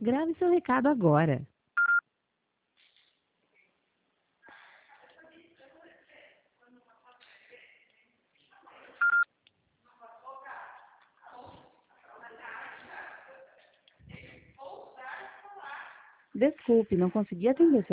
Grave seu recado agora. Desculpe, não consegui atender seu